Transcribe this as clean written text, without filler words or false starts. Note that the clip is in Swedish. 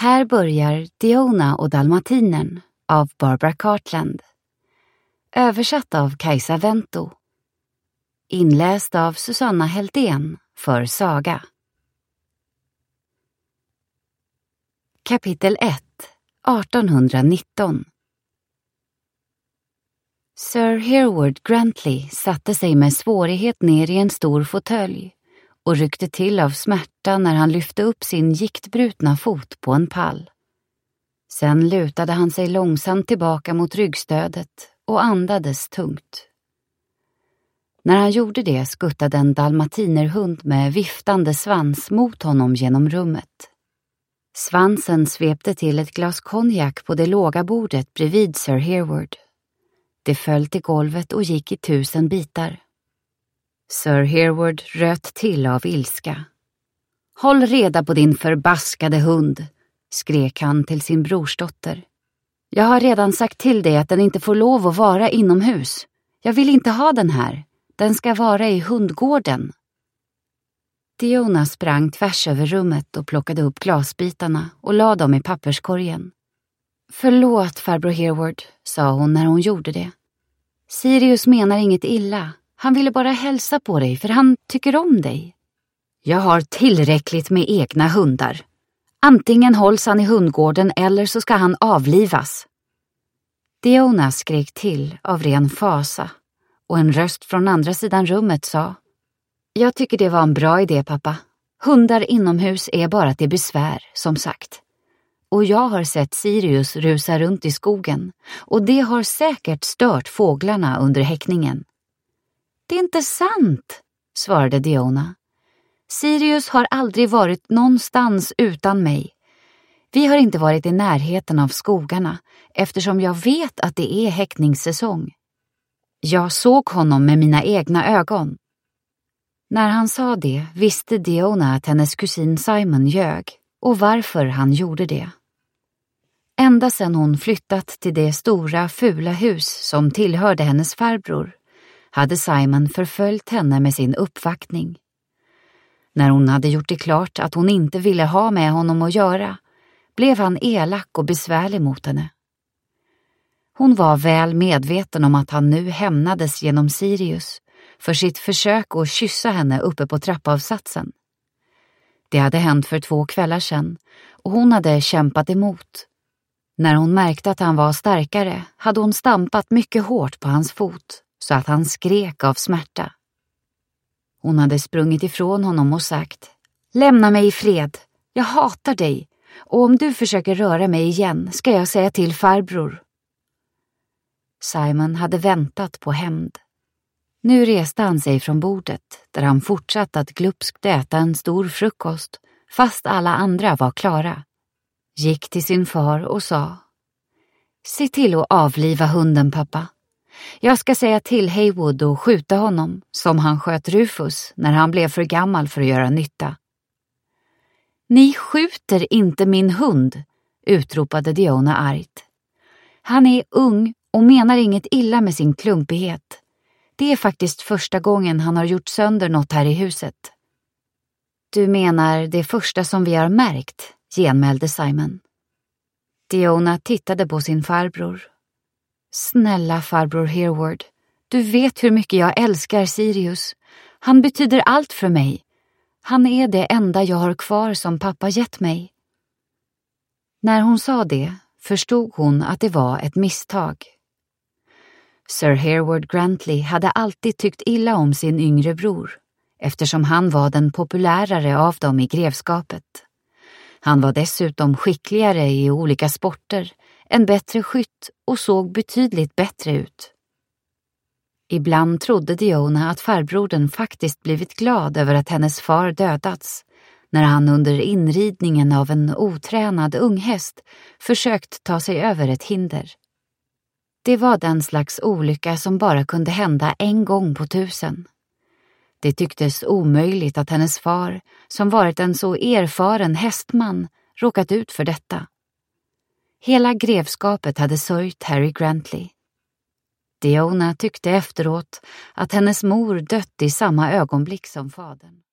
Här börjar Diona och dalmatinern av Barbara Cartland. Översatt av Kajsa Vento. Inläst av Susanna Heldén för Saga. Kapitel 1, 1819. Sir Hereward Grantley satte sig med svårighet ner i en stor fåtölj och ryckte till av smärta när han lyfte upp sin giktbrutna fot på en pall. Sen lutade han sig långsamt tillbaka mot ryggstödet och andades tungt. När han gjorde det skuttade en dalmatinerhund med viftande svans mot honom genom rummet. Svansen svepte till ett glas konjak på det låga bordet bredvid Sir Hereward. Det föll till golvet och gick i 1000 bitar. Sir Hereward röt till av ilska. "Håll reda på din förbaskade hund", skrek han till sin brorsdotter. "Jag har redan sagt till dig att den inte får lov att vara inomhus. Jag vill inte ha den här. Den ska vara i hundgården." Diona sprang tvärs över rummet och plockade upp glasbitarna och la dem i papperskorgen. "Förlåt, farbror Hereward", sa hon när hon gjorde det. "Sirius menar inget illa. Han ville bara hälsa på dig för han tycker om dig." "Jag har tillräckligt med egna hundar. Antingen hålls han i hundgården eller så ska han avlivas." Diona skrek till av ren fasa och en röst från andra sidan rummet sa: "Jag tycker det var en bra idé, pappa. Hundar inomhus är bara till besvär, som sagt. Och jag har sett Sirius rusa runt i skogen och det har säkert stört fåglarna under häckningen." "Det är inte sant", svarade Diona. "Sirius har aldrig varit någonstans utan mig. Vi har inte varit i närheten av skogarna eftersom jag vet att det är häckningssäsong. Jag såg honom med mina egna ögon." När han sa det visste Diona att hennes kusin Simon ljög och varför han gjorde det. Ända sedan hon flyttat till det stora fula hus som tillhörde hennes farbror hade Simon förföljt henne med sin uppvaktning. När hon hade gjort det klart att hon inte ville ha med honom att göra blev han elak och besvärlig mot henne. Hon var väl medveten om att han nu hämnades genom Sirius för sitt försök att kyssa henne uppe på trappavsatsen. Det hade hänt för 2 kvällar sedan och hon hade kämpat emot. När hon märkte att han var starkare hade hon stampat mycket hårt på hans fot så att han skrek av smärta. Hon hade sprungit ifrån honom och sagt: "Lämna mig i fred, jag hatar dig och om du försöker röra mig igen ska jag säga till farbror." Simon hade väntat på hämnd. Nu reste han sig från bordet där han fortsatte att glupskt äta en stor frukost fast alla andra var klara. Gick till sin far och sa: "Se till att avliva hunden, pappa. Jag ska säga till Heywood och skjuta honom som han sköt Rufus när han blev för gammal för att göra nytta." "Ni skjuter inte min hund", utropade Diona argt. "Han är ung och menar inget illa med sin klumpighet. Det är faktiskt första gången han har gjort sönder något här i huset." "Du menar det första som vi har märkt", genmälde Simon. Diona tittade på sin farbror. "Snälla farbror Hereward, du vet hur mycket jag älskar Sirius. Han betyder allt för mig. Han är det enda jag har kvar som pappa gett mig." När hon sa det förstod hon att det var ett misstag. Sir Hereward Grantley hade alltid tyckt illa om sin yngre bror, eftersom han var den populärare av dem i grevskapet. Han var dessutom skickligare i olika sporter, en bättre skytt och såg betydligt bättre ut. Ibland trodde Diona att farbrodern faktiskt blivit glad över att hennes far dödats, när han under inridningen av en otränad unghäst försökt ta sig över ett hinder. Det var den slags olycka som bara kunde hända en gång på 1000. Det tycktes omöjligt att hennes far, som varit en så erfaren hästman, råkat ut för detta. Hela grevskapet hade sörjt Harry Grantley. Diona tyckte efteråt att hennes mor dött i samma ögonblick som fadern.